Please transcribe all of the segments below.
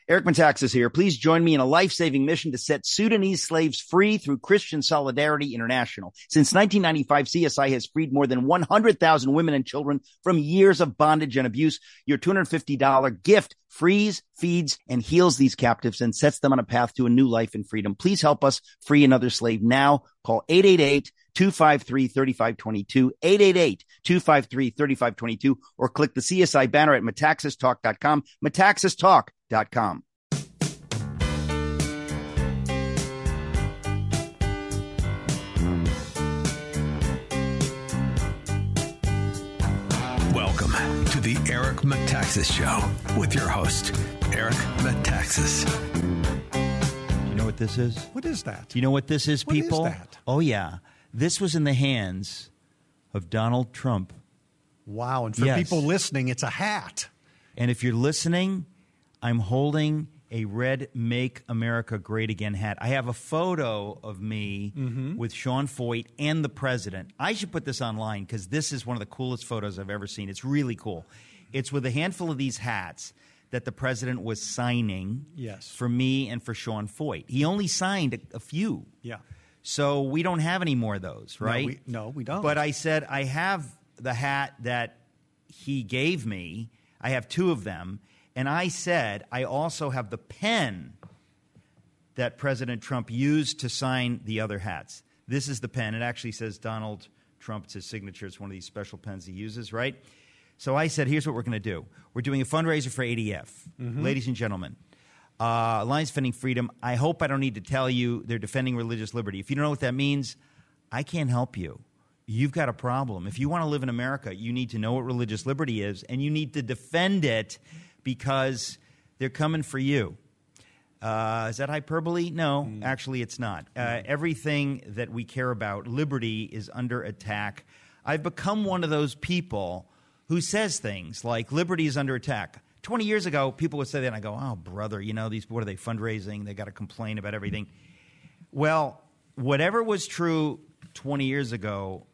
Eric Metaxas here. Please join me in a life-saving mission to set Sudanese slaves free through Christian Solidarity International. Since 1995, CSI has freed more than 100,000 women and children from years of bondage and abuse. Your $250 gift frees, feeds, and heals these captives and sets them on a path to a new life in freedom. Please help us free another slave now. Call 888-253-3522, 888-253-3522, or click the CSI banner at metaxastalk.com, metaxastalk.com. Welcome to the Eric Metaxas Show with your host, Eric Metaxas. You know what this is? What is that? Do you know what this is, people? What is that? Oh, yeah. This was in the hands of Donald Trump. Wow. And for people listening, it's a hat. And if you're listening, I'm holding a red Make America Great Again hat. I have a photo of me with Sean Feucht and the president. I should put this online because this is one of the coolest photos I've ever seen. It's really cool. It's with a handful of these hats that the president was signing for me and for Sean Feucht. He only signed a few. Yeah. So we don't have any more of those, right? No, we don't. But I said, I have the hat that he gave me. I have two of them. And I said, I also have the pen that President Trump used to sign the other hats. This is the pen. It actually says Donald Trump. It's his signature. It's one of these special pens he uses, right? So I said, here's what we're going to do. We're doing a fundraiser for ADF. Ladies and gentlemen, Alliance Defending Freedom, I hope I don't need to tell you they're defending religious liberty. If you don't know what that means, I can't help you. You've got a problem. If you want to live in America, you need to know what religious liberty is, and you need to defend it because they're coming for you. Is that hyperbole? No, actually it's not. Everything that we care about, liberty, is under attack. I've become one of those people who says things like liberty is under attack. 20 years ago, people would say that, and I go, oh, brother, you know, what are they, fundraising? They got to complain about everything. Well, whatever was true 20 years ago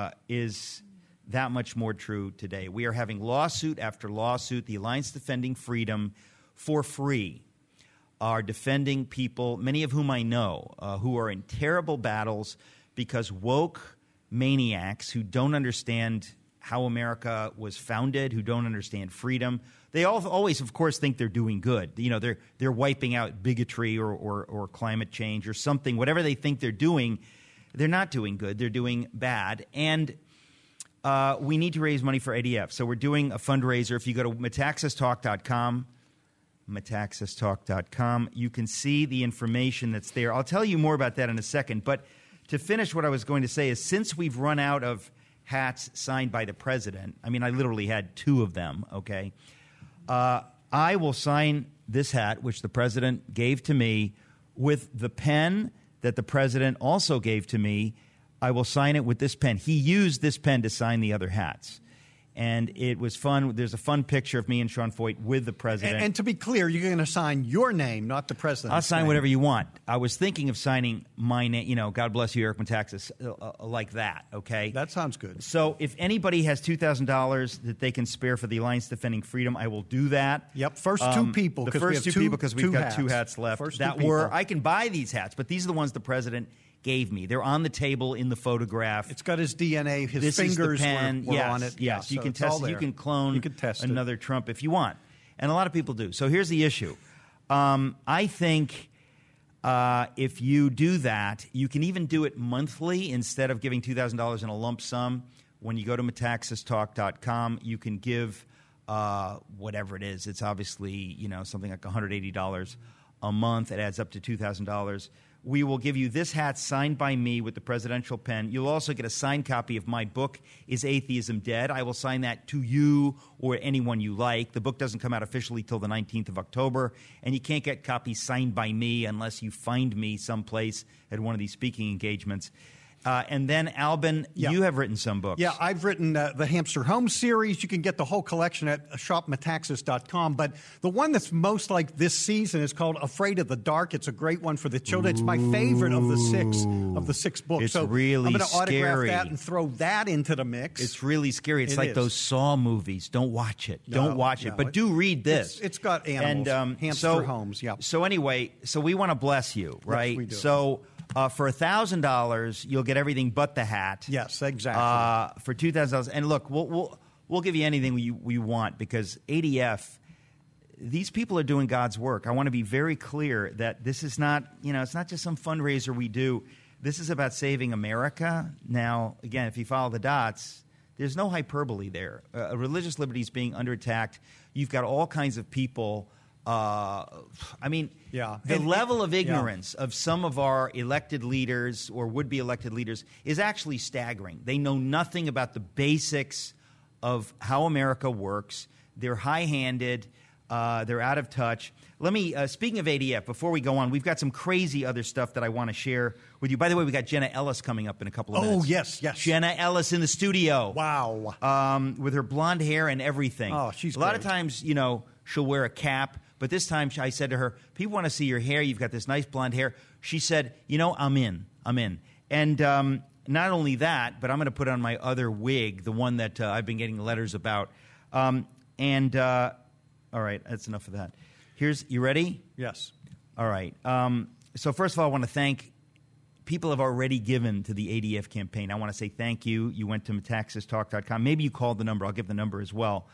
is that much more true today. We are having lawsuit after lawsuit. The Alliance Defending Freedom, for free, are defending people, many of whom I know, who are in terrible battles because woke maniacs who don't understand how America was founded, who don't understand freedom. They always, of course, think they're doing good. You know, they're wiping out bigotry or climate change or something. Whatever they think they're doing, they're not doing good. They're doing bad. And we need to raise money for ADF. So we're doing a fundraiser. If you go to metaxastalk.com, metaxastalk.com, you can see the information that's there. I'll tell you more about that in a second. But to finish, what I was going to say is, since we've run out of hats signed by the president, I mean, I literally had two of them, okay? I will sign this hat, which the president gave to me, with the pen that the president also gave to me. I will sign it with this pen. He used this pen to sign the other hats. And it was fun. There's a fun picture of me and Sean Feucht with the president. And to be clear, you're going to sign your name, not the president's I'll sign name. whatever you want. I was thinking of signing my name, you know, God bless you, Eric Metaxas, like that, okay? That sounds good. So if anybody has $2,000 that they can spare for the Alliance Defending Freedom, I will do that. Yep, first two people. The first two people, because we've got two hats left. First that were, I can buy these hats, but these are the ones the president gave me. They're on the table in the photograph. It's got his DNA. His this fingers is the pen. were Yes, on it. Yes, yeah, you can test it. You can clone another Trump if you want. And a lot of people do. So here's the issue. I think if you do that, you can even do it monthly instead of giving $2,000 in a lump sum. When you go to metaxastalk.com, you can give whatever it is. It's obviously, you know, something like $180 a month. It adds up to $2,000. We will give you this hat signed by me with the presidential pen. You'll also get a signed copy of my book, Is Atheism Dead? I will sign that to you or anyone you like. The book doesn't come out officially till the 19th of October, and you can't get copies signed by me unless you find me someplace at one of these speaking engagements. And then, Albin, you have written some books. Yeah, I've written the Hamster Home series. You can get the whole collection at shopmetaxas.com. But the one that's most like this season is called Afraid of the Dark. It's a great one for the children. It's my favorite of the six books. It's so really I'm going to autograph scary. that and throw that into the mix. It's really scary. It's like those Saw movies. Don't watch it. Don't watch it. But do read this. It's got animals. And, Hamster Homes, yeah. So anyway, we want to bless you, right? Yes, we do. So for $1,000, you'll get everything but the hat. Yes, exactly. For $2,000, and look, we'll give you anything we want, because ADF, these people are doing God's work. I want to be very clear that this is not, it's not just some fundraiser we do. This is about saving America. Now, again, if you follow the dots, there's no hyperbole there. Religious liberty is being under attack. You've got all kinds of people. The level of ignorance of some of our elected leaders or would-be elected leaders is actually staggering. They know nothing about the basics of how America works. They're high-handed. They're out of touch. Let me, speaking of ADF, before we go on, we've got some crazy other stuff that I want to share with you. By the way, we got Jenna Ellis coming up in a couple of minutes. Oh, yes. Jenna Ellis in the studio. Wow. With her blonde hair and everything. Oh, she's great. A lot of times, she'll wear a cap. But this time I said to her, people want to see your hair. You've got this nice blonde hair. She said, I'm in. And not only that, but I'm going to put on my other wig, the one that I've been getting letters about. All right, that's enough of that. You ready? Yes. All right. So first of all, I want to thank people who have already given to the ADF campaign. I want to say thank you. You went to metaxastalk.com. Maybe you called the number. I'll give the number as well.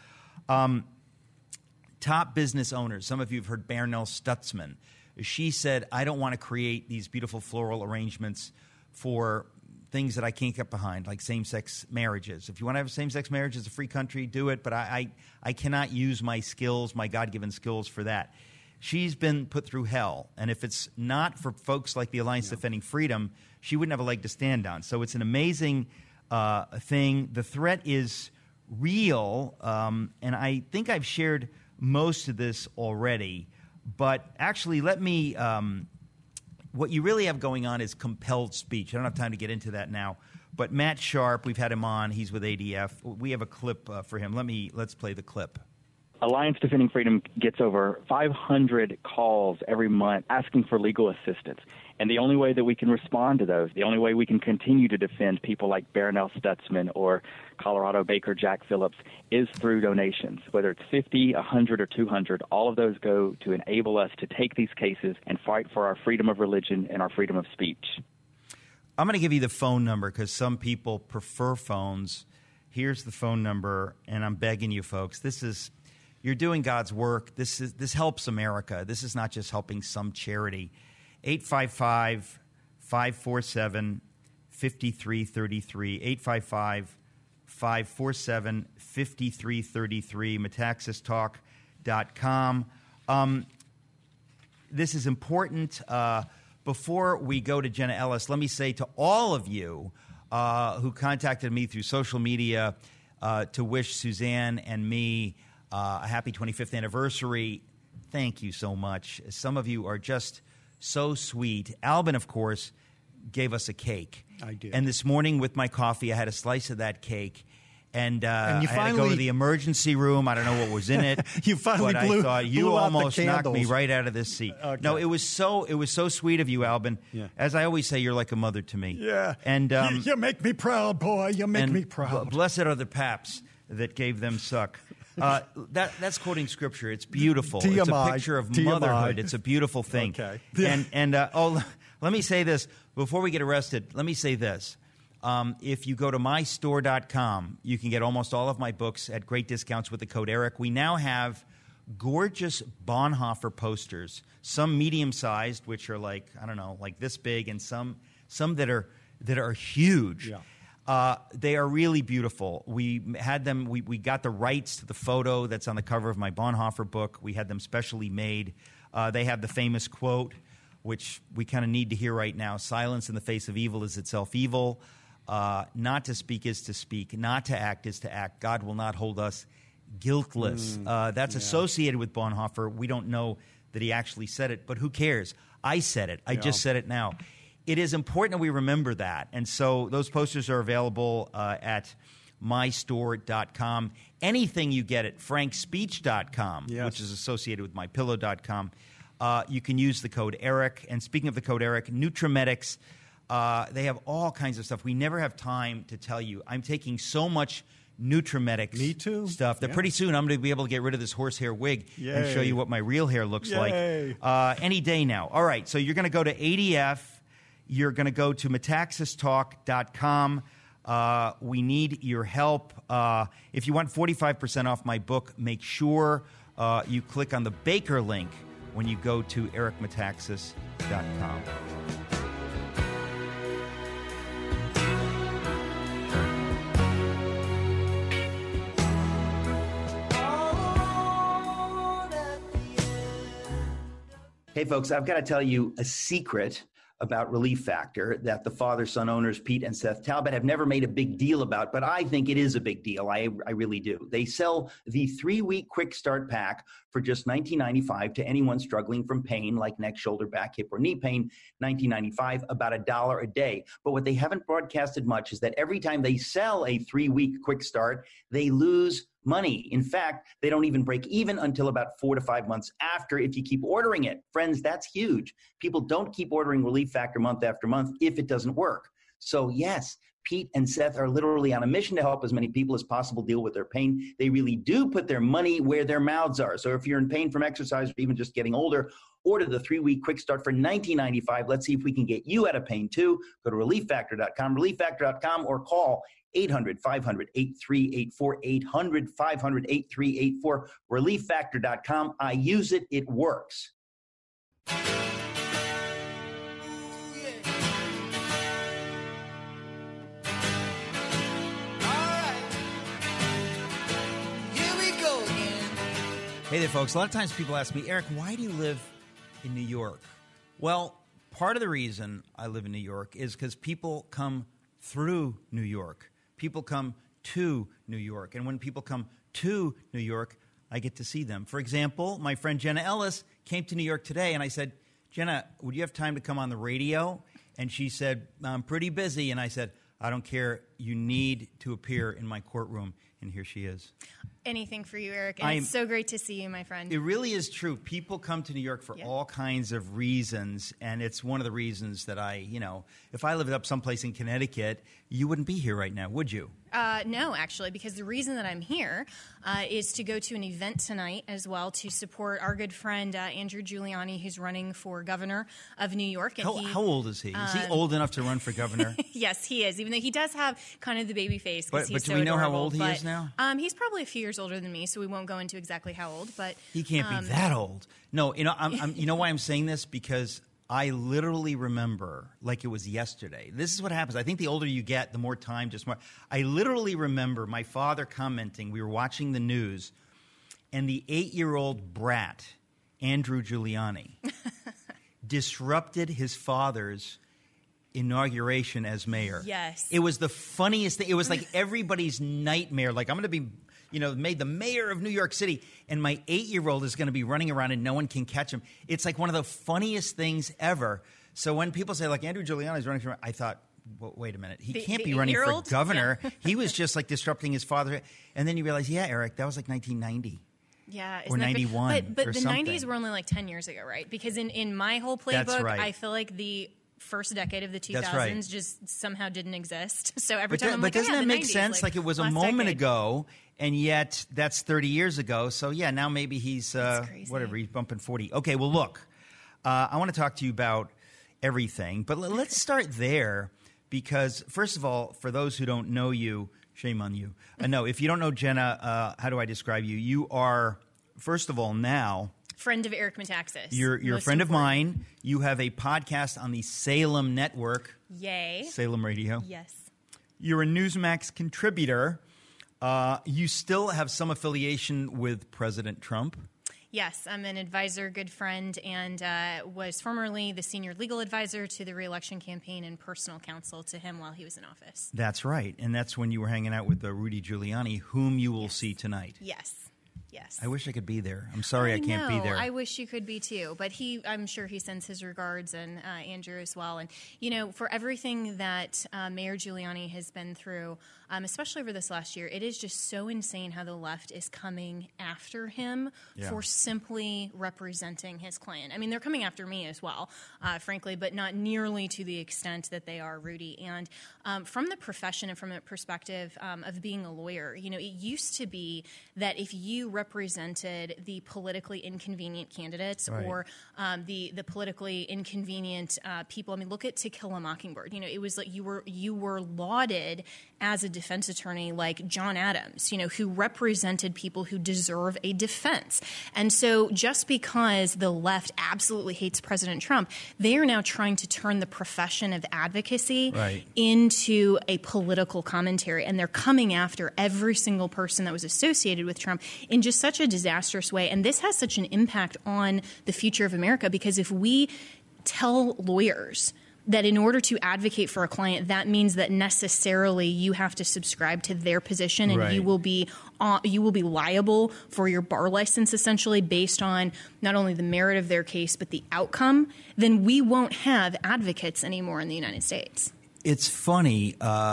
Top business owners. Some of you have heard Bernell Stutzman. She said, I don't want to create these beautiful floral arrangements for things that I can't get behind, like same-sex marriages. If you want to have a same-sex marriage, it's a free country, do it. But I cannot use my skills, my God-given skills for that. She's been put through hell. And if it's not for folks like the Alliance Defending Freedom, she wouldn't have a leg to stand on. So it's an amazing thing. The threat is real. And I think I've shared most of this already, but actually let me, what you really have going on is compelled speech. I don't have time to get into that now, but Matt Sharp, we've had him on, he's with ADF. We have a clip for him. Let's play the clip. Alliance Defending Freedom gets over 500 calls every month asking for legal assistance. And the only way that we can respond to those, the only way we can continue to defend people like Bernell Stutzman or Colorado Baker Jack Phillips is through donations. Whether it's 50, 100, or 200, all of those go to enable us to take these cases and fight for our freedom of religion and our freedom of speech. I'm going to give you the phone number because some people prefer phones. Here's the phone number, and I'm begging you folks, you're doing God's work. This helps America. This is not just helping some charity. 855-547-5333. 855-547-5333. Metaxastalk.com. This is important. Before we go to Jenna Ellis, let me say to all of you who contacted me through social media to wish Suzanne and me a happy 25th anniversary, thank you so much. Some of you are just so sweet. Albin, of course, gave us a cake. I did. And this morning with my coffee, I had a slice of that cake. And you I had to go to the emergency room. I don't know what was in it. You finally but blew I thought you out almost the knocked me candles. right out of this seat. Okay. No, it was so sweet of you, Albin. Yeah. As I always say, you're like a mother to me. Yeah. And you make me proud, boy. You make me proud. Blessed are the paps that gave them suck. That's quoting scripture. It's beautiful. TMI. It's a picture of TMI. motherhood. It's a beautiful thing. Okay. Let me say this before we get arrested. Let me say this. If you go to mystore.com, you can get almost all of my books at great discounts with the code ERIC. We now have gorgeous Bonhoeffer posters, some medium-sized, which are like this big, and some that are huge. Yeah. They are really beautiful. We had them. We got the rights to the photo that's on the cover of my Bonhoeffer book. We had them specially made. They have the famous quote, which we kind of need to hear right now: "Silence in the face of evil is itself evil. Not to speak is to speak. Not to act is to act. God will not hold us guiltless." That's associated with Bonhoeffer. We don't know that he actually said it, but who cares? I said it. I just said it now. it is important that we remember that. And so those posters are available at mystore.com. Anything you get at frankspeech.com, which is associated with mypillow.com, you can use the code ERIC. And speaking of the code ERIC, Nutramedix, they have all kinds of stuff. We never have time to tell you. I'm taking so much Nutramedix stuff that pretty soon I'm going to be able to get rid of this horsehair wig and show you what my real hair looks like any day now. All right, so you're going to go to ADF. You're going to go to metaxastalk.com. We need your help. If you want 45% off my book, make sure you click on the Baker link when you go to ericmetaxas.com. Hey, folks, I've got to tell you a secret about Relief Factor that the father-son owners, Pete and Seth Talbot, have never made a big deal about, but I think it is a big deal. I really do. They sell the 3-week quick start pack for just $19.95 to anyone struggling from pain like neck, shoulder, back, hip, or knee pain, $19.95, about $1 a day. But what they haven't broadcasted much is that every time they sell a 3-week quick start, they lose money. In fact, they don't even break even until about 4 to 5 months after if you keep ordering it. Friends, that's huge. People don't keep ordering Relief Factor month after month if it doesn't work. So yes, Pete and Seth are literally on a mission to help as many people as possible deal with their pain. They really do put their money where their mouths are. So if you're in pain from exercise or even just getting older, order the 3-week quick start for $19.95. Let's see if we can get you out of pain too. Go to relieffactor.com, relieffactor.com, or call 800-500-8384, 800-500-8384, relieffactor.com. I use it. It works. Hey there, folks. A lot of times people ask me, Eric, why do you live in New York? Well, part of the reason I live in New York is because people come through New York. People come to New York. And when people come to New York, I get to see them. For example, my friend Jenna Ellis came to New York today, and I said, Jenna, would you have time to come on the radio? And she said, I'm pretty busy. And I said, I don't care. You need to appear in my courtroom. And here she is. Anything for you, Eric. And it's so great to see you, my friend. It really is true. People come to New York for all kinds of reasons, and it's one of the reasons that if I lived up someplace in Connecticut, you wouldn't be here right now, would you? No, actually, because the reason that I'm here is to go to an event tonight as well to support our good friend Andrew Giuliani, who's running for governor of New York. And how old is he? Is he old enough to run for governor? Yes, he is, even though he does have kind of the baby face. But do we know how old he is now? He's probably a few years older than me, so we won't go into exactly how old. But he can't be that old. No, I'm you know why I'm saying this? Because I literally remember like it was yesterday. This is what happens. I think the older you get, the more time just more. I literally remember my father commenting. We were watching the news, and the 8-year-old brat, Andrew Giuliani, disrupted his father's inauguration as mayor. Yes. It was the funniest thing. It was like everybody's nightmare. Like, I'm going to be made the mayor of New York City, and my 8-year-old is going to be running around and no one can catch him. It's like one of the funniest things ever. So when people say, like, Andrew Giuliani is running for, I thought, well, wait a minute. He can't be running for governor. Yeah. He was just like disrupting his father. And then you realize, yeah, Eric, that was like 1990. Yeah. Or 91 But or the something. 90s were only like 10 years ago, right? Because in my whole playbook, That's right. I feel like the first decade of the 2000s just somehow didn't exist. So every time I'm but like, doesn't that make 90s, sense? Like it was a moment ago, and yet that's 30 years ago. So yeah, now maybe he's whatever, he's bumping 40. Okay, well look, I want to talk to you about everything, but let's start there because first of all, for those who don't know you, shame on you. No, if you don't know Jenna, how do I describe you? You are first of all now. Friend of Eric Metaxas. You're a friend of mine. You have a podcast on the Salem Network. Yay. Salem Radio. Yes. You're a Newsmax contributor. You still have some affiliation with President Trump. Yes, I'm an advisor, good friend, and was formerly the senior legal advisor to the re-election campaign and personal counsel to him while he was in office. That's right. And that's when you were hanging out with Rudy Giuliani, whom you will see tonight. Yes. Yes. I wish I could be there. I'm sorry I can't be there. I wish you could be too. But I'm sure he sends his regards, and Andrew as well. And, for everything that Mayor Giuliani has been through, especially over this last year, it is just so insane how the left is coming after him for simply representing his client. I mean, they're coming after me as well, frankly, but not nearly to the extent that they are Rudy. And from the profession and from the perspective of being a lawyer, it used to be that if you represented the politically inconvenient candidates or the politically inconvenient people. I mean, look at To Kill a Mockingbird. It was like you were lauded as a defense attorney like John Adams, who represented people who deserve a defense. And so just because the left absolutely hates President Trump, they are now trying to turn the profession of advocacy into a political commentary. And they're coming after every single person that was associated with Trump in just such a disastrous way. And this has such an impact on the future of America, because if we tell lawyers that in order to advocate for a client, that means that necessarily you have to subscribe to their position, and you will be liable for your bar license, essentially based on not only the merit of their case but the outcome, then we won't have advocates anymore in the United States. It's funny.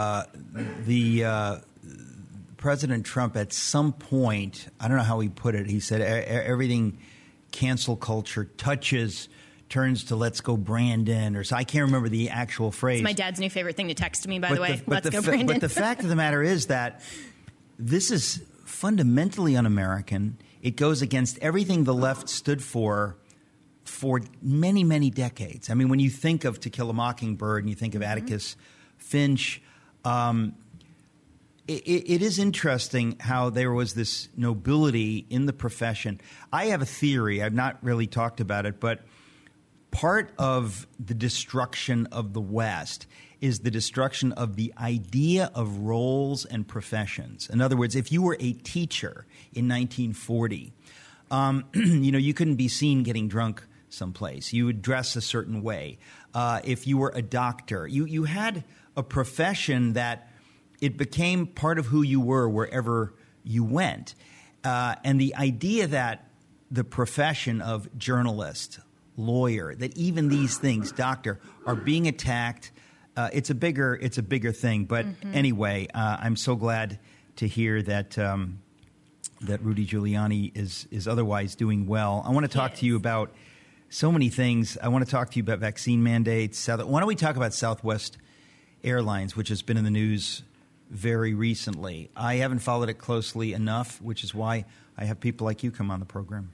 President Trump, at some point, I don't know how he put it, he said everything cancel culture touches turns to "let's go Brandon," or so. I can't remember the actual phrase. It's my dad's new favorite thing to text me, by the way. Let's go Brandon. But the fact of the matter is that this is fundamentally un-American. It goes against everything the left stood for many, many decades. I mean, when you think of To Kill a Mockingbird and you think of Atticus Finch, it is interesting how there was this nobility in the profession. I have a theory. I've not really talked about it, but part of the destruction of the West is the destruction of the idea of roles and professions. In other words, if you were a teacher in 1940, you couldn't be seen getting drunk someplace. You would dress a certain way. If you were a doctor, you had a profession that it became part of who you were wherever you went. And the idea that the profession of journalist, lawyer, that even these things, doctor, are being attacked, it's a bigger thing. But anyway, I'm so glad to hear that that Rudy Giuliani is otherwise doing well. I want to talk to you about so many things. I want to talk to you about vaccine mandates. Why don't we talk about Southwest Airlines, which has been in the news very recently. I haven't followed it closely enough, which is why I have people like you come on the program.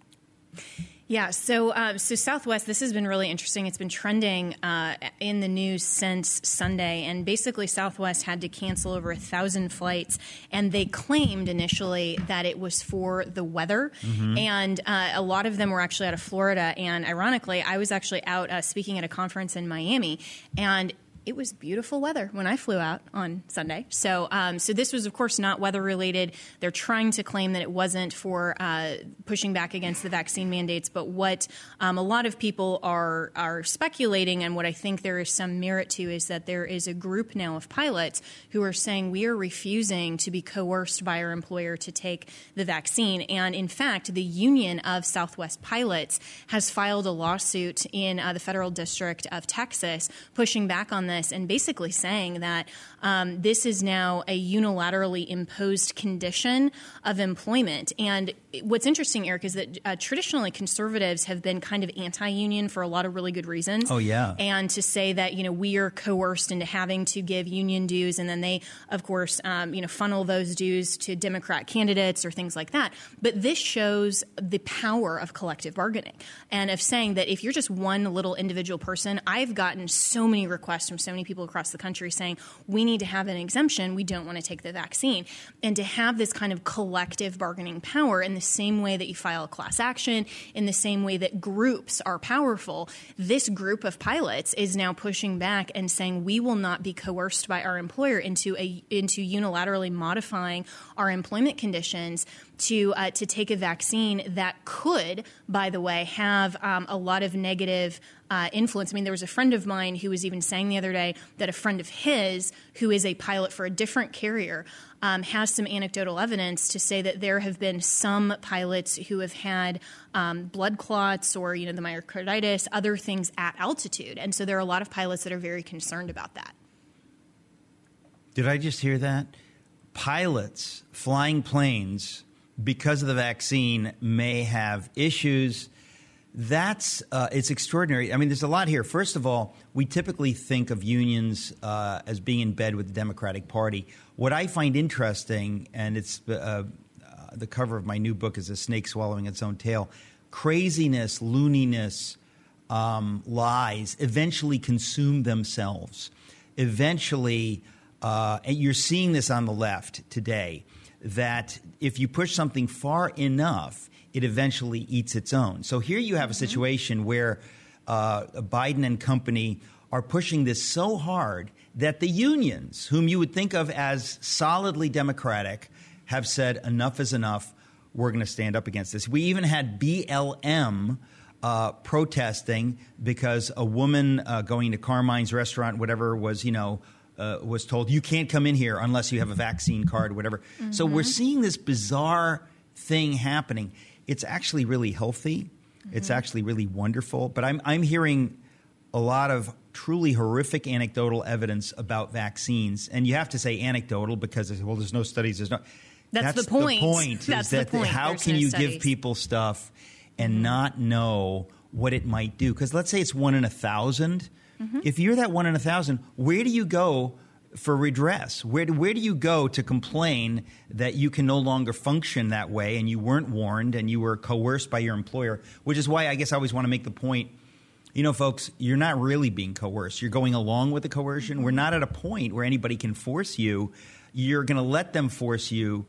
Yeah, so Southwest, this has been really interesting. It's been trending in the news since Sunday, and basically Southwest had to cancel over 1,000 flights, and they claimed initially that it was for the weather, and a lot of them were actually out of Florida, and ironically, I was actually out speaking at a conference in Miami, and it was beautiful weather when I flew out on Sunday. So this was, of course, not weather-related. They're trying to claim that it wasn't for pushing back against the vaccine mandates. But what a lot of people are speculating, and what I think there is some merit to, is that there is a group now of pilots who are saying we are refusing to be coerced by our employer to take the vaccine. And, in fact, the Union of Southwest Pilots has filed a lawsuit in the Federal District of Texas pushing back on this and basically saying that this is now a unilaterally imposed condition of employment. And what's interesting, Eric, is that traditionally conservatives have been kind of anti-union for a lot of really good reasons. Oh, yeah. And to say that, we are coerced into having to give union dues, and then they, of course, funnel those dues to Democrat candidates or things like that. But this shows the power of collective bargaining and of saying that if you're just one little individual person, I've gotten so many requests from so many people across the country saying we need to have an exemption. We don't want to take the vaccine. And to have this kind of collective bargaining power in the same way that you file a class action, in the same way that groups are powerful, this group of pilots is now pushing back and saying we will not be coerced by our employer into unilaterally modifying our employment conditions to take a vaccine that could, by the way, have a lot of negative influence. I mean, there was a friend of mine who was even saying the other day that a friend of his, who is a pilot for a different carrier, has some anecdotal evidence to say that there have been some pilots who have had blood clots or, the myocarditis, other things at altitude. And so there are a lot of pilots that are very concerned about that. Did I just hear that? Pilots flying planes because of the vaccine may have issues. That's it's extraordinary. I mean, there's a lot here. First of all, we typically think of unions as being in bed with the Democratic Party. What I find interesting, and it's the cover of my new book is a snake swallowing its own tail. Craziness, looniness, lies eventually consume themselves. Eventually, and you're seeing this on the left today, that if you push something far enough, it eventually eats its own. So here you have a situation where Biden and company are pushing this so hard that the unions, whom you would think of as solidly Democratic, have said enough is enough. We're going to stand up against this. We even had BLM protesting because a woman going to Carmine's restaurant, whatever, was, was told, you can't come in here unless you have a vaccine card, whatever. Mm-hmm. So we're seeing this bizarre thing happening. It's actually really healthy. Mm-hmm. It's actually really wonderful. But I'm hearing a lot of truly horrific anecdotal evidence about vaccines. And you have to say anecdotal because, there's no studies. There's no. That's the point. That's the point. How can you give people stuff and not know what it might do? Because let's say it's 1 in 1,000. Mm-hmm. If you're that 1 in 1,000, where do you go for redress? Where do you go to complain that you can no longer function that way and you weren't warned and you were coerced by your employer? Which is why I guess I always want to make the point, folks, you're not really being coerced. You're going along with the coercion. Mm-hmm. We're not at a point where anybody can force you. You're going to let them force you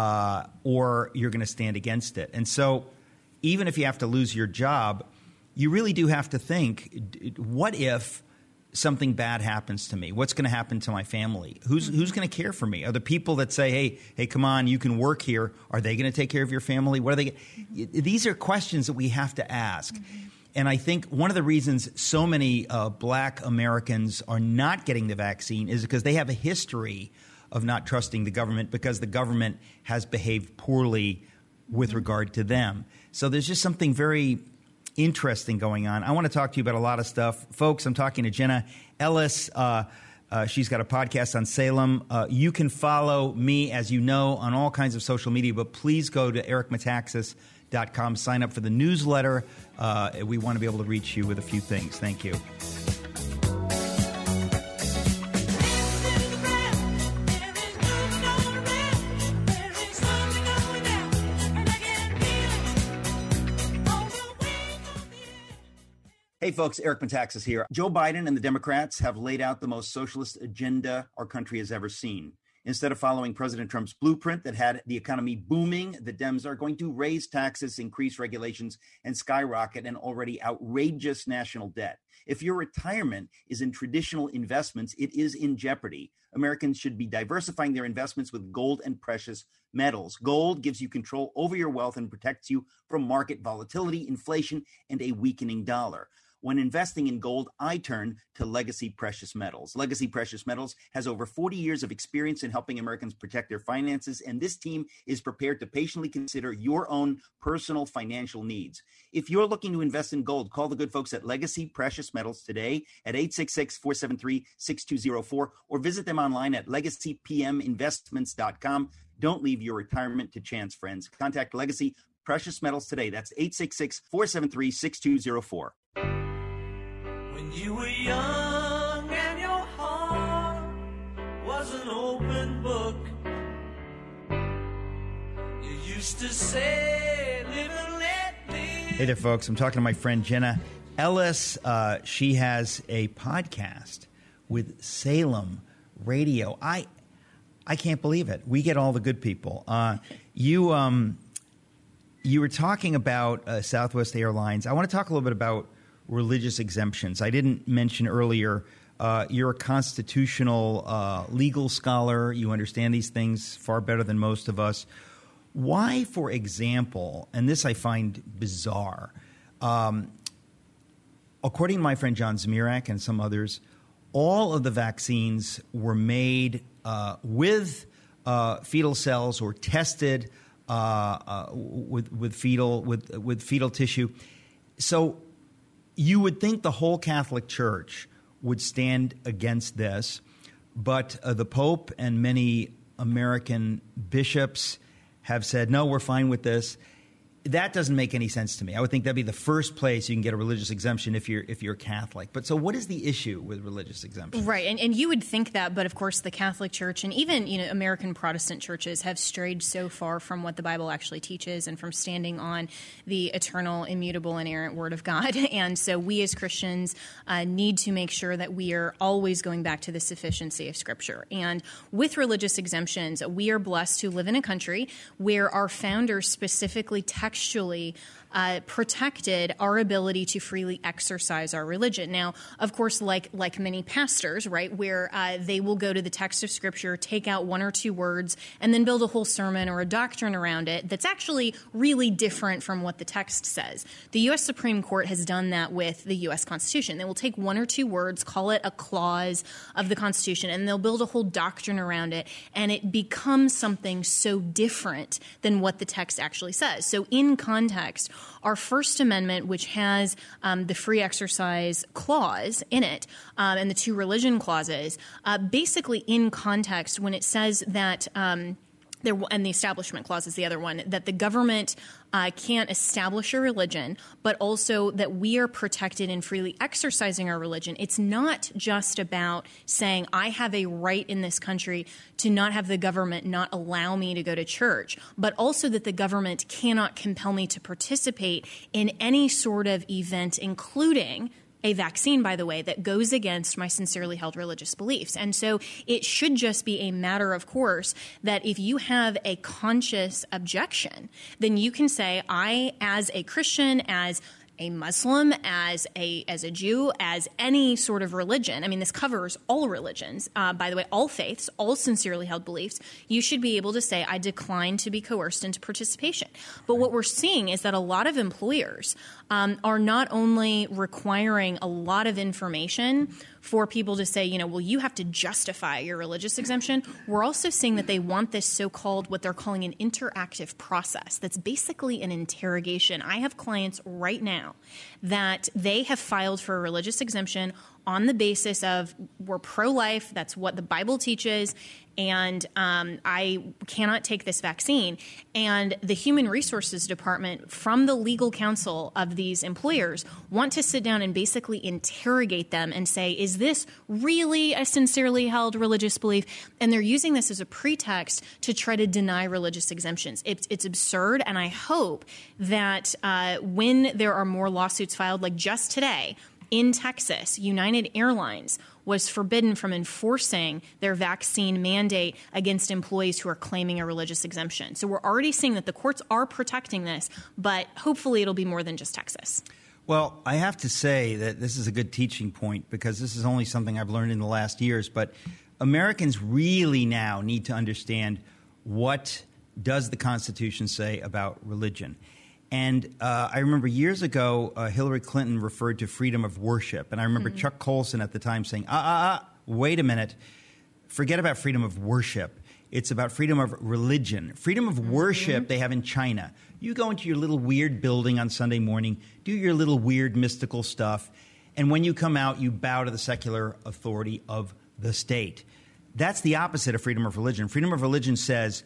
or you're going to stand against it. And so even if you have to lose your job, you really do have to think, what if something bad happens to me? What's going to happen to my family? Who's going to care for me? Are the people that say, hey, come on, you can work here, are they going to take care of your family? What are they? These are questions that we have to ask. Mm-hmm. And I think one of the reasons so many black Americans are not getting the vaccine is because they have a history of not trusting the government because the government has behaved poorly with regard to them. So there's just something very interesting going on. I want to talk to you about a lot of stuff. Folks, I'm talking to Jenna Ellis. She's got a podcast on Salem. You can follow me, as you know, on all kinds of social media, but please go to ericmetaxas.com. Sign up for the newsletter. We want to be able to reach you with a few things. Thank you. Hey, folks, Eric Metaxas here. Joe Biden and the Democrats have laid out the most socialist agenda our country has ever seen. Instead of following President Trump's blueprint that had the economy booming, the Dems are going to raise taxes, increase regulations, and skyrocket an already outrageous national debt. If your retirement is in traditional investments, it is in jeopardy. Americans should be diversifying their investments with gold and precious metals. Gold gives you control over your wealth and protects you from market volatility, inflation, and a weakening dollar. When investing in gold, I turn to Legacy Precious Metals. Legacy Precious Metals has over 40 years of experience in helping Americans protect their finances, and this team is prepared to patiently consider your own personal financial needs. If you're looking to invest in gold, call the good folks at Legacy Precious Metals today at 866-473-6204 or visit them online at legacypminvestments.com. Don't leave your retirement to chance, friends. Contact Legacy Precious Metals today. That's 866-473-6204. When you were young and your heart was an open book, you used to say, live and let live. Hey there, folks. I'm talking to my friend Jenna Ellis. She has a podcast with Salem Radio. I can't believe it. We get all the good people. You were talking about Southwest Airlines. I want to talk a little bit about religious exemptions. I didn't mention earlier, you're a constitutional legal scholar. You understand these things far better than most of us. Why, for example, and this I find bizarre, according to my friend John Zmirak and some others, all of the vaccines were made with fetal cells or tested with fetal tissue. So you would think the whole Catholic Church would stand against this, but the Pope and many American bishops have said, no, we're fine with this. That doesn't make any sense to me. I would think that'd be the first place you can get a religious exemption if you're Catholic. But so what is the issue with religious exemption? Right, and you would think that, but of course the Catholic Church and even American Protestant churches have strayed so far from what the Bible actually teaches and from standing on the eternal, immutable, inerrant Word of God. And so we as Christians need to make sure that we are always going back to the sufficiency of Scripture. And with religious exemptions, we are blessed to live in a country where our founders specifically textually protected our ability to freely exercise our religion. Now, of course, like many pastors, right, where they will go to the text of Scripture, take out one or two words, and then build a whole sermon or a doctrine around it that's actually really different from what the text says. The U.S. Supreme Court has done that with the U.S. Constitution. They will take one or two words, call it a clause of the Constitution, and they'll build a whole doctrine around it, and it becomes something so different than what the text actually says. So in context, our First Amendment, which has the free exercise clause in it and the two religion clauses, basically in context, when it says that and the Establishment Clause is the other one, that the government can't establish a religion, but also that we are protected in freely exercising our religion. It's not just about saying I have a right in this country to not have the government not allow me to go to church, but also that the government cannot compel me to participate in any sort of event, including a vaccine, by the way, that goes against my sincerely held religious beliefs. And so it should just be a matter of course that if you have a conscious objection, then you can say, I, as a Christian, as a Muslim, as a Jew, as any sort of religion. I mean, this covers all religions, by the way, all faiths, all sincerely held beliefs. You should be able to say, I decline to be coerced into participation. But what we're seeing is that a lot of employers are not only requiring a lot of information for people to say, well, you have to justify your religious exemption. We're also seeing that they want this so-called, what they're calling an interactive process. That's basically an interrogation. I have clients right now that they have filed for a religious exemption on the basis of we're pro-life, that's what the Bible teaches, and I cannot take this vaccine. And the Human Resources Department, from the legal counsel of these employers, want to sit down and basically interrogate them and say, is this really a sincerely held religious belief? And they're using this as a pretext to try to deny religious exemptions. It's absurd, and I hope that when there are more lawsuits filed, like just today, in Texas, United Airlines was forbidden from enforcing their vaccine mandate against employees who are claiming a religious exemption. So we're already seeing that the courts are protecting this, but hopefully it'll be more than just Texas. Well, I have to say that this is a good teaching point because this is only something I've learned in the last years, but Americans really now need to understand what does the Constitution say about religion. And I remember years ago, Hillary Clinton referred to freedom of worship. And I remember Chuck Colson at the time saying, wait a minute. Forget about freedom of worship. It's about freedom of religion. Freedom of worship they have in China. You go into your little weird building on Sunday morning, do your little weird mystical stuff, and when you come out, you bow to the secular authority of the state. That's the opposite of freedom of religion. Freedom of religion says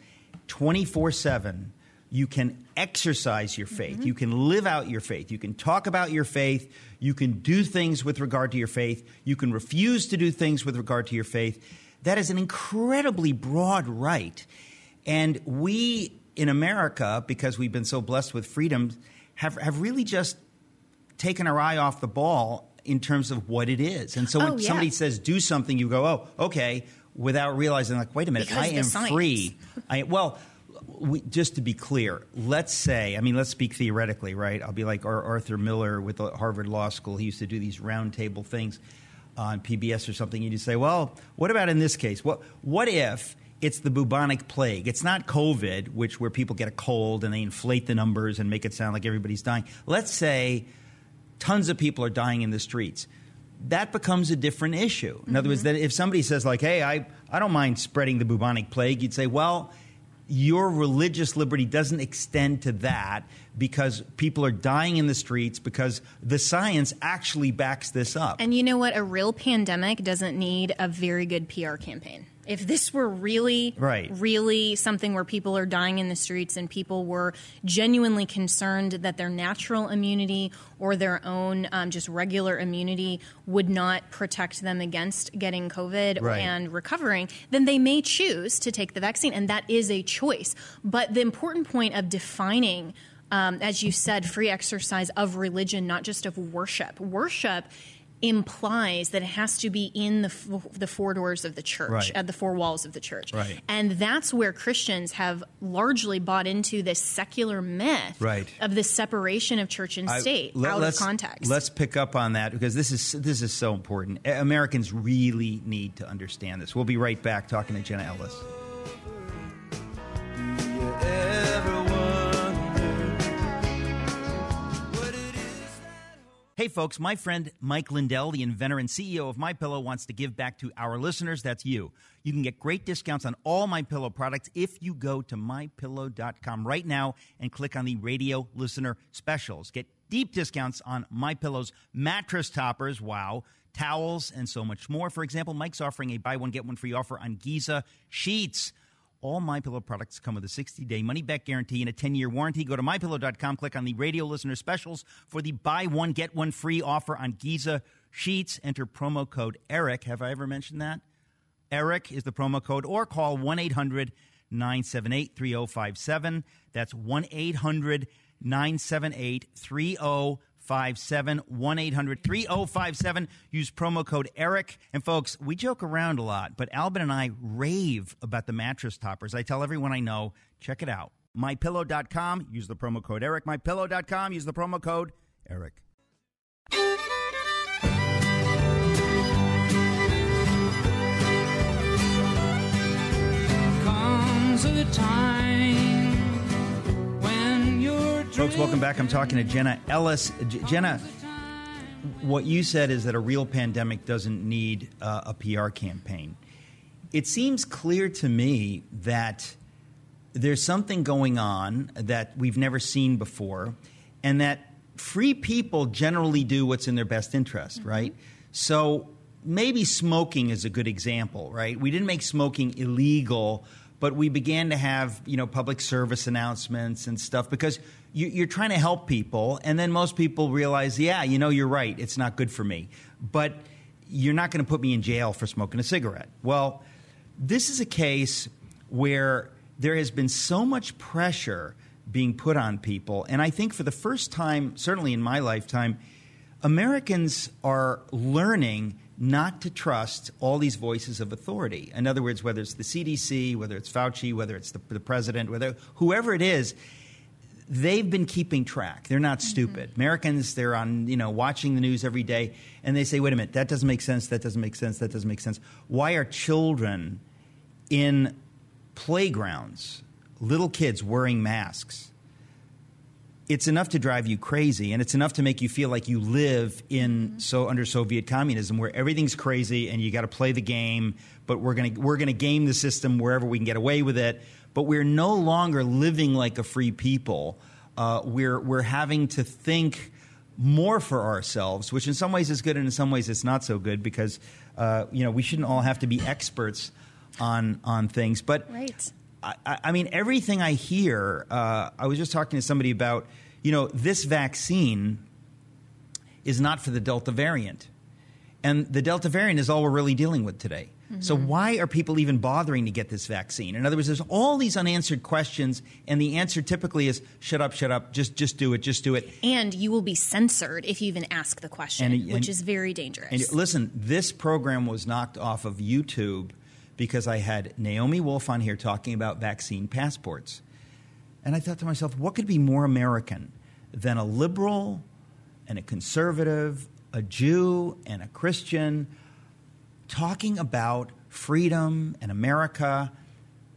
24/7, you can exercise your faith. You can live out your faith. You can talk about your faith. You can do things with regard to your faith. You can refuse to do things with regard to your faith. That is an incredibly broad right. And we in America, because we've been so blessed with freedom, have really just taken our eye off the ball in terms of what it is. And so when somebody says do something, you go, oh, okay, without realizing, like, wait a minute, because I am free. Just to be clear, let's speak theoretically, right? I'll be like Arthur Miller with the Harvard Law School. He used to do these roundtable things on PBS or something. You just say, well, what about in this case? What if it's the bubonic plague. It's not COVID, where people get a cold and they inflate the numbers and make it sound like everybody's dying. Let's say tons of people are dying in the streets. That becomes a different issue. In other words, that if somebody says like, hey, I don't mind spreading the bubonic plague, you'd say, well, your religious liberty doesn't extend to that because people are dying in the streets because the science actually backs this up. And you know what? A real pandemic doesn't need a very good PR campaign. If this were really, really something where people are dying in the streets and people were genuinely concerned that their natural immunity or their own just regular immunity would not protect them against getting COVID and recovering, then they may choose to take the vaccine. And that is a choice. But the important point of defining, as you said, free exercise of religion, not just of worship. Worship implies that it has to be in the four doors of the church, at the four walls of the church. And that's where Christians have largely bought into this secular myth of the separation of church and state out of context. Let's pick up on that because this is so important. Americans really need to understand this. We'll be right back talking to Jenna Ellis. Hey, folks, my friend Mike Lindell, the inventor and CEO of MyPillow, wants to give back to our listeners. That's you. You can get great discounts on all MyPillow products if you go to MyPillow.com right now and click on the radio listener specials. Get deep discounts on MyPillow's mattress toppers, towels, and so much more. For example, Mike's offering a buy one, get one free offer on Giza sheets. All MyPillow products come with a 60-day money-back guarantee and a 10-year warranty. Go to MyPillow.com, click on the radio listener specials for the buy one, get one free offer on Giza sheets. Enter promo code ERIC. Have I ever mentioned that? ERIC is the promo code, or call 1-800-978-3057. That's 1-800-978-3057. 1-800-3057. Use promo code ERIC. And folks, we joke around a lot, but Albin and I rave about the mattress toppers. I tell everyone I know, check it out. MyPillow.com, use the promo code ERIC. MyPillow.com, use the promo code ERIC. Comes a time. Folks, welcome back. I'm talking to Jenna Ellis. Jenna, what you said is that a real pandemic doesn't need a PR campaign. It seems clear to me that there's something going on that we've never seen before, and that free people generally do what's in their best interest, right? So maybe smoking is a good example, right? We didn't make smoking illegal, but we began to have, public service announcements and stuff because you're trying to help people. And then most people realize, you're right. It's not good for me. But you're not going to put me in jail for smoking a cigarette. Well, this is a case where there has been so much pressure being put on people. And I think for the first time, certainly in my lifetime, Americans are learning not to trust all these voices of authority. In other words, whether it's the CDC, whether it's Fauci, whether it's the president, whoever it is, they've been keeping track. They're not stupid. Americans, they're on, watching the news every day, and they say, wait a minute, that doesn't make sense, that doesn't make sense, that doesn't make sense. Why are children in playgrounds, little kids wearing masks? It's enough to drive you crazy, and it's enough to make you feel like you live under Soviet communism, where everything's crazy and you got to play the game. But we're gonna game the system wherever we can get away with it. But we're no longer living like a free people. We're having to think more for ourselves, which in some ways is good, and in some ways it's not so good because we shouldn't all have to be experts on things. But I mean, everything I hear, I was just talking to somebody about, this vaccine is not for the Delta variant. And the Delta variant is all we're really dealing with today. So why are people even bothering to get this vaccine? In other words, there's all these unanswered questions, and the answer typically is, shut up, just do it. And you will be censored if you even ask the question, which is very dangerous. And listen, this program was knocked off of YouTube because I had Naomi Wolf on here talking about vaccine passports. And I thought to myself, what could be more American than a liberal and a conservative, a Jew and a Christian talking about freedom and America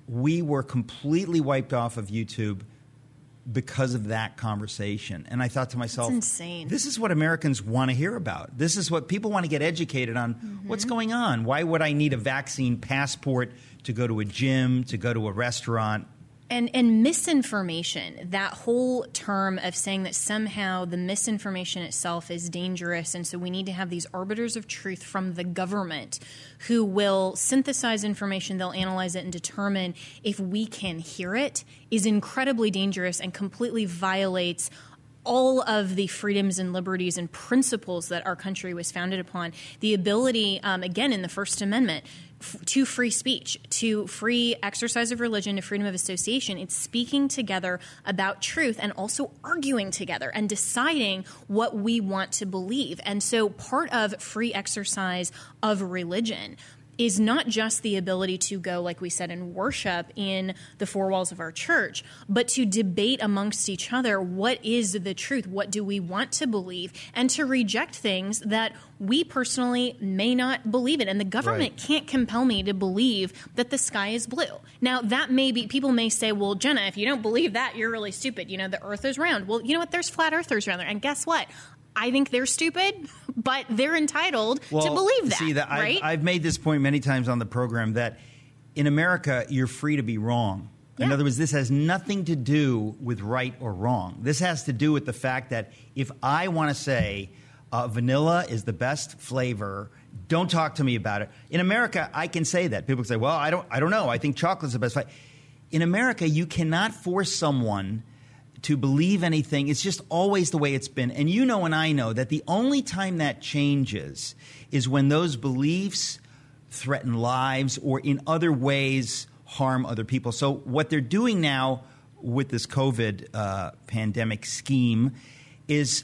we were completely wiped off of YouTube because of that conversation. And I thought to myself, That's insane. This is what Americans want to hear about. This is what people want to get educated on. What's going on? Why would I need a vaccine passport to go to a gym, to go to a restaurant? And misinformation, that whole term of saying that somehow the misinformation itself is dangerous, and so we need to have these arbiters of truth from the government who will synthesize information, they'll analyze it and determine if we can hear it, is incredibly dangerous and completely violates all of the freedoms and liberties and principles that our country was founded upon. The ability, again, in the First Amendment, to free speech, to free exercise of religion, to freedom of association. It's speaking together about truth and also arguing together and deciding what we want to believe. And so part of free exercise of religion is not just the ability to go, like we said, and worship in the four walls of our church, but to debate amongst each other what is the truth, what do we want to believe, and to reject things that we personally may not believe in. And the government can't compel me to believe that the sky is blue. Now, that may be, people may say, well, Jenna, if you don't believe that, you're really stupid. You know, the earth is round. Well, you know what? There's flat earthers around there. And guess what? I think they're stupid, but they're entitled to believe that. See, right? I've made this point many times on the program that in America, you're free to be wrong. In other words, this has nothing to do with right or wrong. This has to do with the fact that if I want to say vanilla is the best flavor, don't talk to me about it. In America, I can say that. People say, well, I don't know. I think chocolate's the best flavor. In America, you cannot force someone to believe anything. It's just always the way it's been. And you know and I know that the only time that changes is when those beliefs threaten lives or in other ways harm other people. So what they're doing now with this COVID pandemic scheme is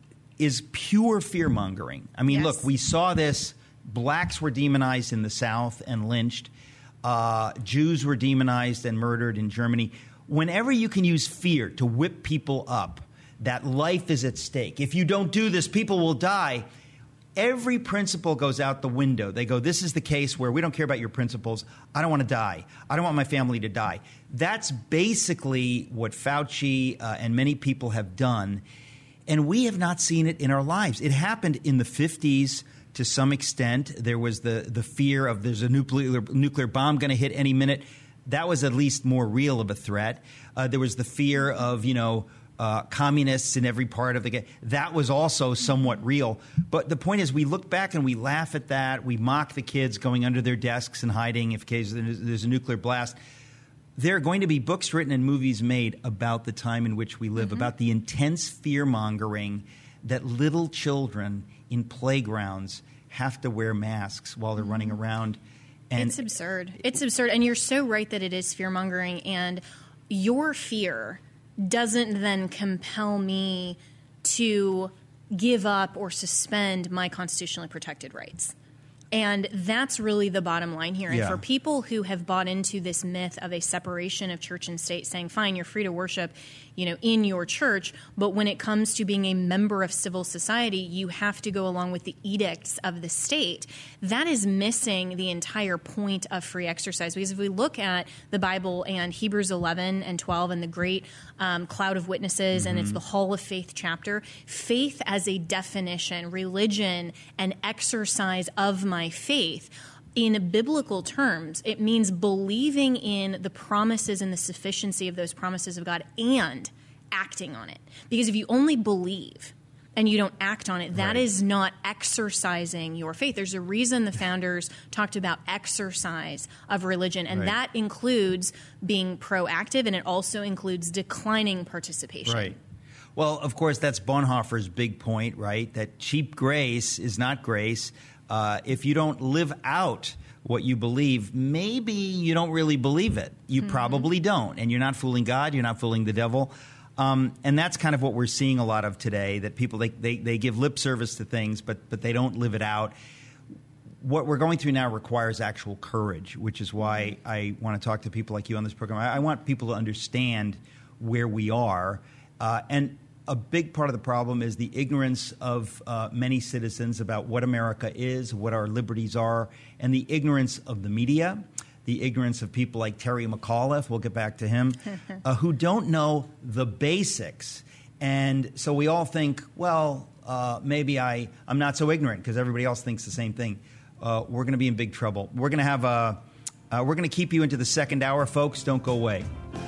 pure fear-mongering. I mean, look, we saw this. Blacks were demonized in the South and lynched. Jews were demonized and murdered in Germany. Whenever you can use fear to whip people up, that life is at stake. If you don't do this, people will die. Every principle goes out the window. They go, this is the case where we don't care about your principles. I don't want to die. I don't want my family to die. That's basically what Fauci and many people have done. And we have not seen it in our lives. It happened in the 50s to some extent. There was the fear of there's a nuclear bomb going to hit any minute. That was at least more real of a threat. There was the fear of, communists in every part of the game. That was also somewhat real. But the point is, we look back and we laugh at that. We mock the kids going under their desks and hiding if case there's a nuclear blast. There are going to be books written and movies made about the time in which we live, about the intense fear-mongering that little children in playgrounds have to wear masks while they're running around. And it's absurd. It's absurd. And you're so right that it is fear-mongering. And your fear doesn't then compel me to give up or suspend my constitutionally protected rights. And that's really the bottom line here. And for people who have bought into this myth of a separation of church and state, saying, fine, you're free to worship, in your church, but when it comes to being a member of civil society, you have to go along with the edicts of the state. That is missing the entire point of free exercise. Because if we look at the Bible and Hebrews 11 and 12 and the great cloud of witnesses, and it's the Hall of Faith chapter, faith as a definition, religion, and exercise of my faith, in biblical terms, it means believing in the promises and the sufficiency of those promises of God and acting on it. Because if you only believe and you don't act on it, that is not exercising your faith. There's a reason the founders talked about exercise of religion, and that includes being proactive, and it also includes declining participation. Right. Well, of course, that's Bonhoeffer's big point, right? That cheap grace is not grace. If you don't live out what you believe, maybe you don't really believe it. You probably don't. And you're not fooling God. You're not fooling the devil. And that's kind of what we're seeing a lot of today, that people, they give lip service to things, but they don't live it out. What we're going through now requires actual courage, which is why I want to talk to people like you on this program. I want people to understand where we are. And a big part of the problem is the ignorance of many citizens about what America is, what our liberties are, and the ignorance of the media, the ignorance of people like Terry McAuliffe, we'll get back to him, who don't know the basics. And so we all think, well, maybe I'm not so ignorant because everybody else thinks the same thing. We're going to be in big trouble. We're going to have we're going to keep you into the second hour, folks. Don't go away.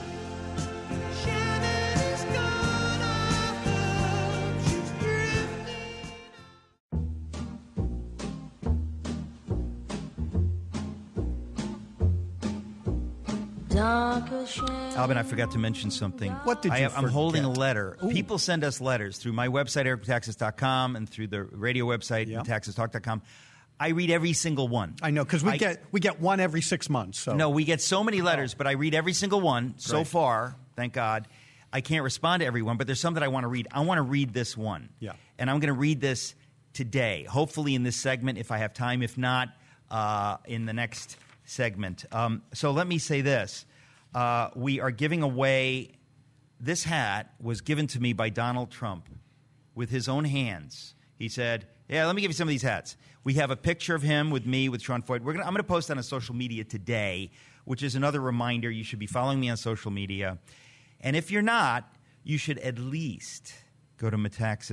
Alvin, I forgot to mention something. What did you I'm holding a forget? letter. Ooh. People send us letters through my website, ericmetaxas.com, and through the radio website, Yeah. metaxastalk.com. I read every single one. I know, because we get one every 6 months. So. No, we get so many letters, but I read every single one so Right. far, thank God. I can't respond to everyone, but there's some that I want to read. I want to read this one. Yeah. And I'm going to read this today, hopefully in this segment if I have time. If not, in the next segment. So let me say this. We are giving away, this hat was given to me by Donald Trump with his own hands. He said, yeah, let me give you some of these hats. We have a picture of him with me, with Sean Feucht. I'm going to post that on social media today, which is another reminder you should be following me on social media. And if you're not, you should at least go to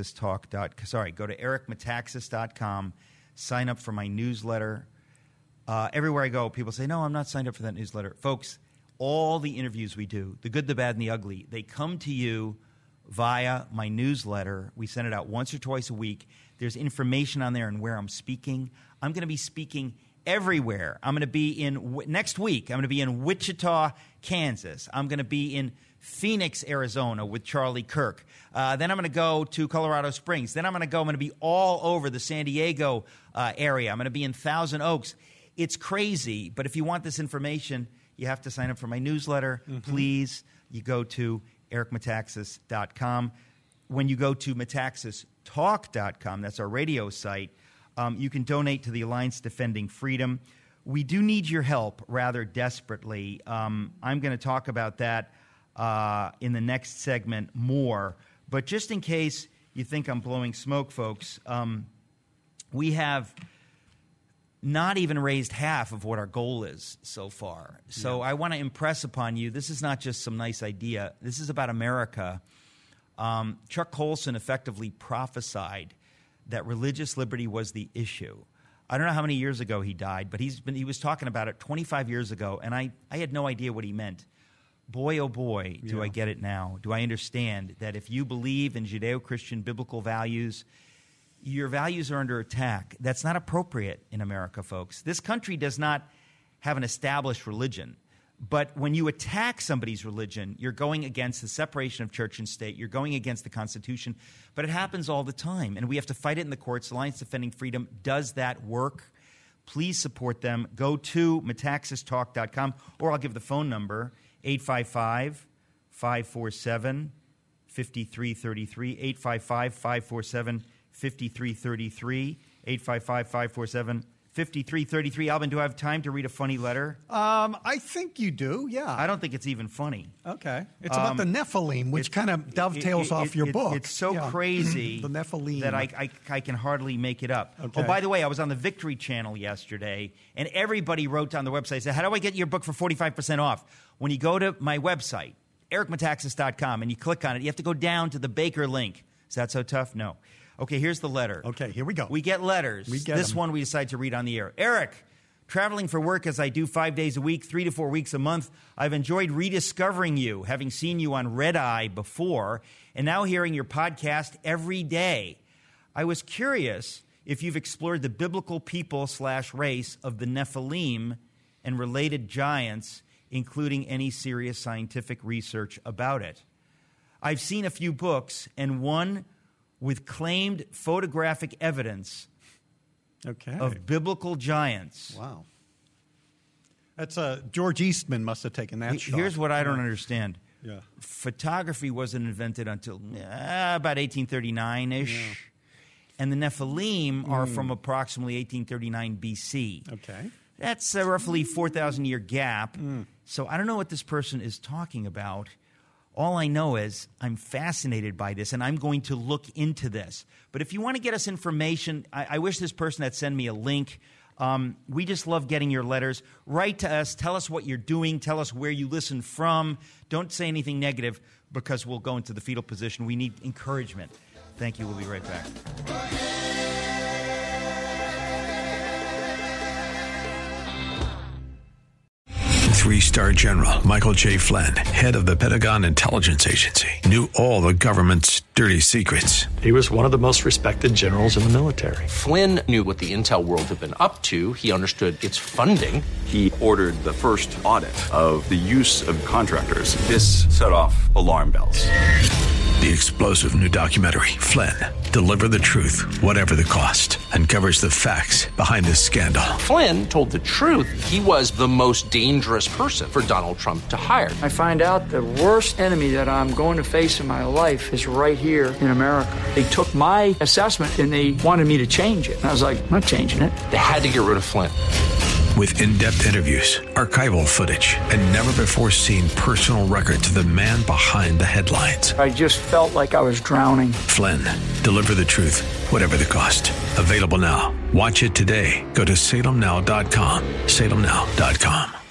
go to ericmetaxas.com, sign up for my newsletter. Everywhere I go, people say, no, I'm not signed up for that newsletter. Folks, all the interviews we do, the good, the bad, and the ugly, they come to you via my newsletter. We send it out once or twice a week. There's information on there on where I'm speaking. I'm going to be speaking everywhere. I'm going to be next week, I'm going to be in Wichita, Kansas. I'm going to be in Phoenix, Arizona with Charlie Kirk. Then I'm going to go to Colorado Springs. Then I'm going to be all over the San Diego area. I'm going to be in Thousand Oaks. It's crazy, but if you want this information, you have to sign up for my newsletter. Please, you go to ericmetaxas.com. When you go to metaxastalk.com, that's our radio site, you can donate to the Alliance Defending Freedom. We do need your help rather desperately. I'm going to talk about that in the next segment more. But just in case you think I'm blowing smoke, folks, we have not even raised half of what our goal is so far. So I want to impress upon you, this is not just some nice idea. This is about America. Chuck Colson effectively prophesied that religious liberty was the issue. I don't know how many years ago he died, but he was talking about it 25 years ago, and I had no idea what he meant. Boy, oh boy, do I get it now. Do I understand that if you believe in Judeo-Christian biblical values, your values are under attack. That's not appropriate in America, folks. This country does not have an established religion. But when you attack somebody's religion, you're going against the separation of church and state. You're going against the Constitution. But it happens all the time, and we have to fight it in the courts. Alliance Defending Freedom does that work. Please support them. Go to metaxastalk.com, or I'll give the phone number, 855-547-5333, 855-547-5333, 855-547-5333. Alvin, do I have time to read a funny letter? I think you do, yeah. I don't think it's even funny. Okay. It's about the Nephilim, which kind of dovetails off your book. It's so crazy the Nephilim. that I can hardly make it up. Okay. Oh, by the way, I was on the Victory Channel yesterday, and everybody wrote on the website, said, how do I get your book for 45% off? When you go to my website, ericmetaxas.com, and you click on it, you have to go down to the Baker link. Is that so tough? No. Okay, here's the letter. Okay, here we go. We get letters. We get this them. one we decide to read on the air. Eric, traveling for work as I do 5 days a week, 3 to 4 weeks a month, I've enjoyed rediscovering you, having seen you on Red Eye before, and now hearing your podcast every day. I was curious if you've explored the biblical people/race of the Nephilim and related giants, including any serious scientific research about it. I've seen a few books, and one with claimed photographic evidence of biblical giants. Wow. That's George Eastman must have taken that shot. Here's what I don't understand. Yeah. Photography wasn't invented until about 1839-ish. Yeah. And the Nephilim are from approximately 1839 BC. Okay. That's a roughly 4,000-year gap. So I don't know what this person is talking about. All I know is I'm fascinated by this, and I'm going to look into this. But if you want to get us information, I wish this person had sent me a link. We just love getting your letters. Write to us. Tell us what you're doing. Tell us where you listen from. Don't say anything negative because we'll go into the fetal position. We need encouragement. Thank you. We'll be right back. Three-star General Michael J. Flynn, head of the Pentagon Intelligence Agency, knew all the government's dirty secrets. He was one of the most respected generals in the military. Flynn knew what the intel world had been up to. He understood its funding. He ordered the first audit of the use of contractors. This set off alarm bells. The explosive new documentary, Flynn, Deliver the Truth, Whatever the Cost, uncovers the facts behind this scandal. Flynn told the truth. He was the most dangerous person for Donald Trump to hire. I find out the worst enemy that I'm going to face in my life is right here in America. They took my assessment and they wanted me to change it. And I was like, I'm not changing it. They had to get rid of Flynn. With in-depth interviews, archival footage, and never-before-seen personal records of the man behind the headlines. I just felt like I was drowning. Flynn, Deliver the Truth, Whatever the Cost. Available now. Watch it today. Go to salemnow.com. salemnow.com.